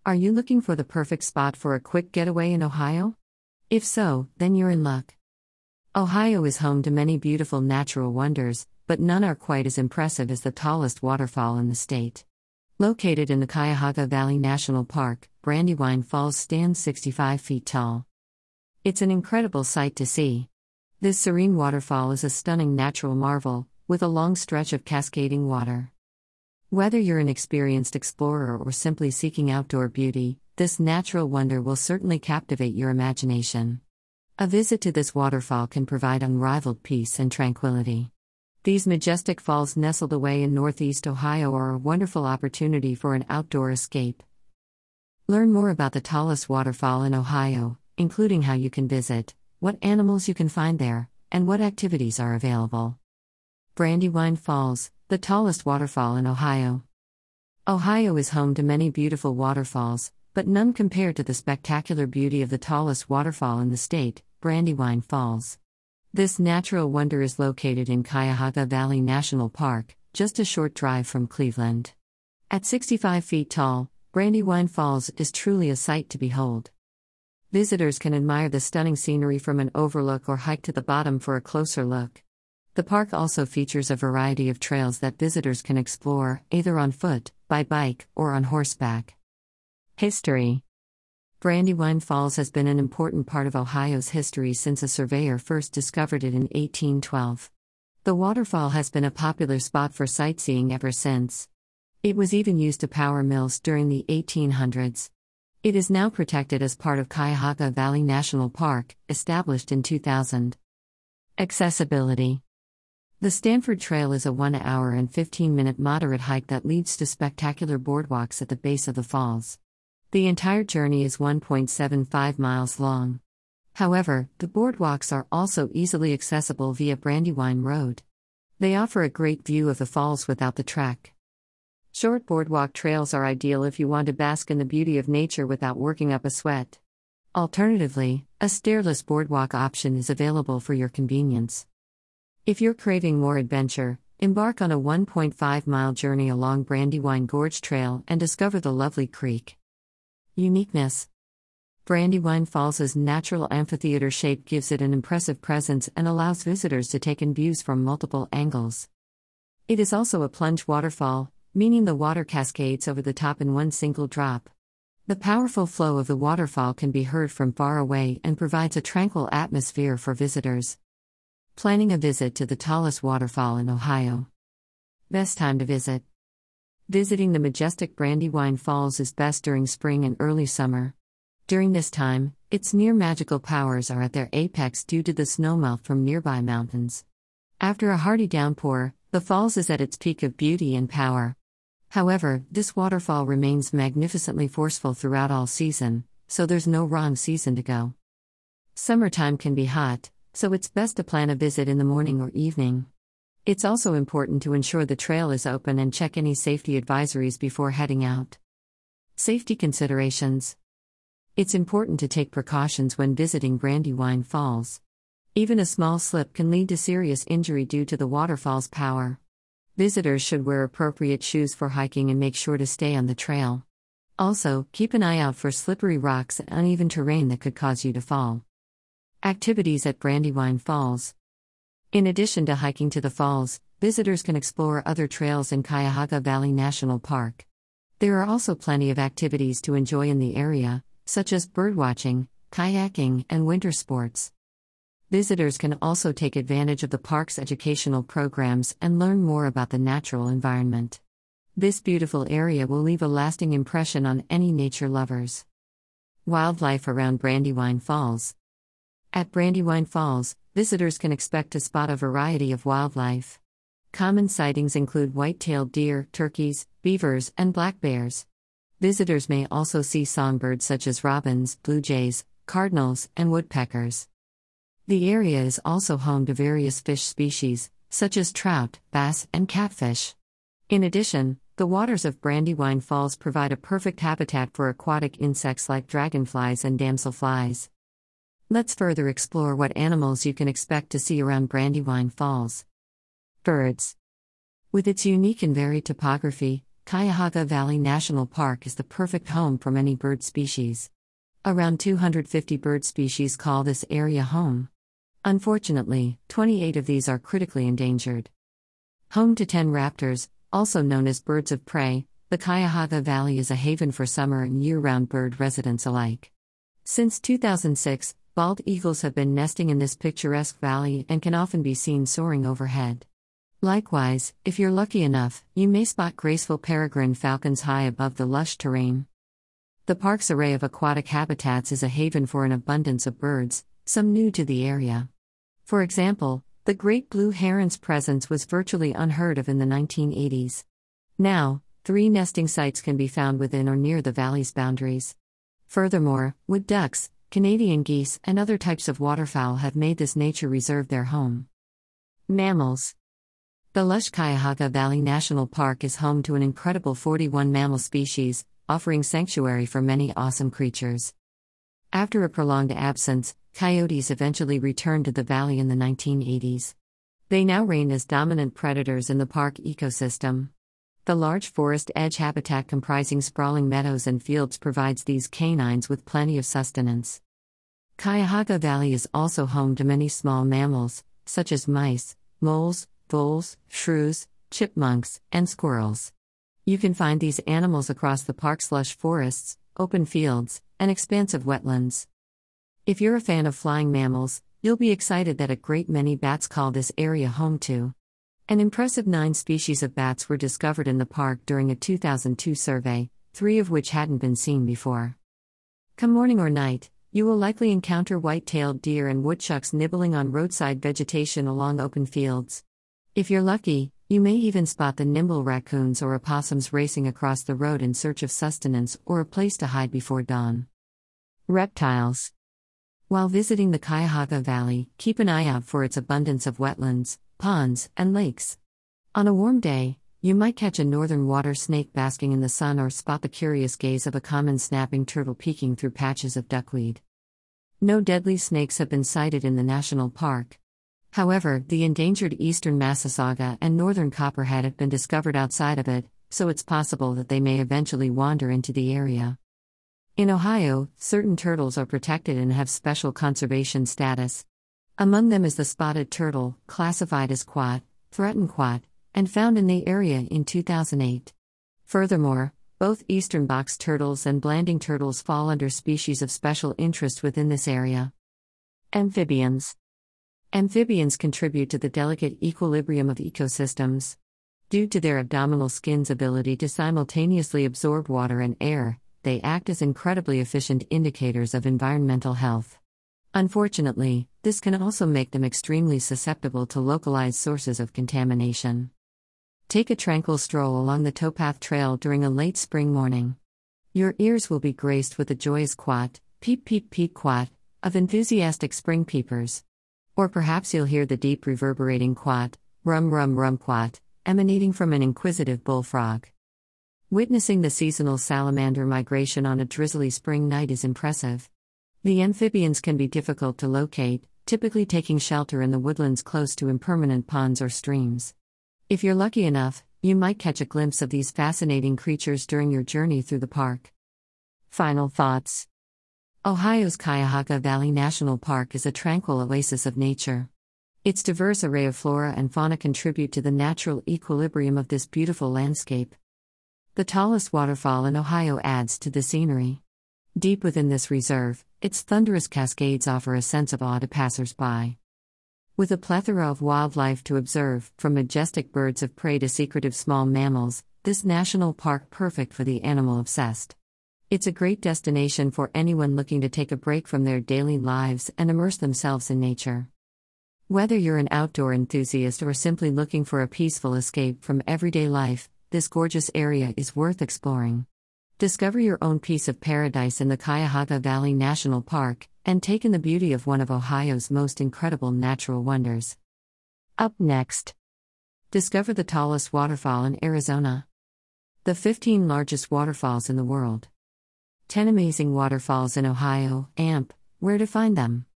Are you looking for the perfect spot for a quick getaway in Ohio? If so, then you're in luck. Ohio is home to many beautiful natural wonders, but none are quite as impressive as the tallest waterfall in the state. Located in the Cuyahoga Valley National Park, Brandywine Falls stands 65 feet tall. It's an incredible sight to see. This serene waterfall is a stunning natural marvel, with a long stretch of cascading water. Whether you're an experienced explorer or simply seeking outdoor beauty, this natural wonder will certainly captivate your imagination. A visit to this waterfall can provide unrivaled peace and tranquility. These majestic falls nestled away in northeast Ohio are a wonderful opportunity for an outdoor escape. Learn more about the tallest waterfall in Ohio, including how you can visit, what animals you can find there, and what activities are available. Brandywine Falls, the tallest waterfall in Ohio. Ohio is home to many beautiful waterfalls, but none compare to the spectacular beauty of the tallest waterfall in the state, Brandywine Falls. This natural wonder is located in Cuyahoga Valley National Park, just a short drive from Cleveland. At 65 feet tall, Brandywine Falls is truly a sight to behold. Visitors can admire the stunning scenery from an overlook or hike to the bottom for a closer look. The park also features a variety of trails that visitors can explore, either on foot, by bike, or on horseback. History. Brandywine Falls has been an important part of Ohio's history since a surveyor first discovered it in 1812. The waterfall has been a popular spot for sightseeing ever since. It was even used to power mills during the 1800s. It is now protected as part of Cuyahoga Valley National Park, established in 2000. Accessibility. The Stanford Trail is a 1 hour and 15-minute moderate hike that leads to spectacular boardwalks at the base of the falls. The entire journey is 1.75 miles long. However, the boardwalks are also easily accessible via Brandywine Road. They offer a great view of the falls without the trek. Short boardwalk trails are ideal if you want to bask in the beauty of nature without working up a sweat. Alternatively, a stairless boardwalk option is available for your convenience. If you're craving more adventure, embark on a 1.5-mile journey along Brandywine Gorge Trail and discover the lovely creek. Uniqueness. Brandywine Falls' natural amphitheater shape gives it an impressive presence and allows visitors to take in views from multiple angles. It is also a plunge waterfall, meaning the water cascades over the top in one single drop. The powerful flow of the waterfall can be heard from far away and provides a tranquil atmosphere for visitors. Planning a visit to the tallest waterfall in Ohio. Best time to visit. Visiting the majestic Brandywine Falls is best during spring and early summer. During this time, its near-magical powers are at their apex due to the snowmelt from nearby mountains. After a hearty downpour, the falls is at its peak of beauty and power. However, this waterfall remains magnificently forceful throughout all season, so there's no wrong season to go. Summertime can be hot, so it's best to plan a visit in the morning or evening. It's also important to ensure the trail is open and check any safety advisories before heading out. Safety considerations. It's important to take precautions when visiting Brandywine Falls. Even a small slip can lead to serious injury due to the waterfall's power. Visitors should wear appropriate shoes for hiking and make sure to stay on the trail. Also, keep an eye out for slippery rocks and uneven terrain that could cause you to fall. Activities at Brandywine Falls. In addition to hiking to the falls, visitors can explore other trails in Cuyahoga Valley National Park. There are also plenty of activities to enjoy in the area, such as birdwatching, kayaking, and winter sports. Visitors can also take advantage of the park's educational programs and learn more about the natural environment. This beautiful area will leave a lasting impression on any nature lovers. Wildlife around Brandywine Falls. At Brandywine Falls, visitors can expect to spot a variety of wildlife. Common sightings include white-tailed deer, turkeys, beavers, and black bears. Visitors may also see songbirds such as robins, blue jays, cardinals, and woodpeckers. The area is also home to various fish species, such as trout, bass, and catfish. In addition, the waters of Brandywine Falls provide a perfect habitat for aquatic insects like dragonflies and damselflies. Let's further explore what animals you can expect to see around Brandywine Falls. Birds. With its unique and varied topography, Cuyahoga Valley National Park is the perfect home for many bird species. Around 250 bird species call this area home. Unfortunately, 28 of these are critically endangered. Home to 10 raptors, also known as birds of prey, the Cuyahoga Valley is a haven for summer and year-round bird residents alike. Since 2006, bald eagles have been nesting in this picturesque valley and can often be seen soaring overhead. Likewise, if you're lucky enough, you may spot graceful peregrine falcons high above the lush terrain. The park's array of aquatic habitats is a haven for an abundance of birds, some new to the area. For example, the great blue heron's presence was virtually unheard of in the 1980s. Now, 3 nesting sites can be found within or near the valley's boundaries. Furthermore, wood ducks, Canadian geese, and other types of waterfowl have made this nature reserve their home. Mammals. The lush Cuyahoga Valley National Park is home to an incredible 41 mammal species, offering sanctuary for many awesome creatures. After a prolonged absence, coyotes eventually returned to the valley in the 1980s. They now reign as dominant predators in the park ecosystem. The large forest edge habitat comprising sprawling meadows and fields provides these canines with plenty of sustenance. Cuyahoga Valley is also home to many small mammals, such as mice, moles, voles, shrews, chipmunks, and squirrels. You can find these animals across the park's lush forests, open fields, and expansive wetlands. If you're a fan of flying mammals, you'll be excited that a great many bats call this area home too. An impressive 9 species of bats were discovered in the park during a 2002 survey, 3 of which hadn't been seen before. Come morning or night, you will likely encounter white-tailed deer and woodchucks nibbling on roadside vegetation along open fields. If you're lucky, you may even spot the nimble raccoons or opossums racing across the road in search of sustenance or a place to hide before dawn. Reptiles. While visiting the Cuyahoga Valley, keep an eye out for its abundance of wetlands, ponds, and lakes. On a warm day, you might catch a northern water snake basking in the sun or spot the curious gaze of a common snapping turtle peeking through patches of duckweed. No deadly snakes have been sighted in the national park. However, the endangered eastern Massasauga and northern copperhead have been discovered outside of it, so it's possible that they may eventually wander into the area. In Ohio, certain turtles are protected and have special conservation status. Among them is the spotted turtle, classified as quat, threatened quat, and found in the area in 2008. Furthermore, both eastern box turtles and blanding turtles fall under species of special interest within this area. Amphibians. Amphibians contribute to the delicate equilibrium of ecosystems. Due to their abdominal skin's ability to simultaneously absorb water and air, they act as incredibly efficient indicators of environmental health. Unfortunately, this can also make them extremely susceptible to localized sources of contamination. Take a tranquil stroll along the towpath trail during a late spring morning. Your ears will be graced with the joyous quat, peep peep peep quat, of enthusiastic spring peepers. Or perhaps you'll hear the deep reverberating quat, rum rum rum quat, emanating from an inquisitive bullfrog. Witnessing the seasonal salamander migration on a drizzly spring night is impressive. The amphibians can be difficult to locate, typically taking shelter in the woodlands close to impermanent ponds or streams. If you're lucky enough, you might catch a glimpse of these fascinating creatures during your journey through the park. Final thoughts. Ohio's Cuyahoga Valley National Park is a tranquil oasis of nature. Its diverse array of flora and fauna contribute to the natural equilibrium of this beautiful landscape. The tallest waterfall in Ohio adds to the scenery. Deep within this reserve, its thunderous cascades offer a sense of awe to passers-by. With a plethora of wildlife to observe, from majestic birds of prey to secretive small mammals, this national park perfect for the animal-obsessed. It's a great destination for anyone looking to take a break from their daily lives and immerse themselves in nature. Whether you're an outdoor enthusiast or simply looking for a peaceful escape from everyday life, this gorgeous area is worth exploring. Discover your own piece of paradise in the Cuyahoga Valley National Park, and take in the beauty of one of Ohio's most incredible natural wonders. Up next, discover the tallest waterfall in Arizona. The 15 largest waterfalls in the world. 10 amazing waterfalls in Ohio, AMP, where to find them.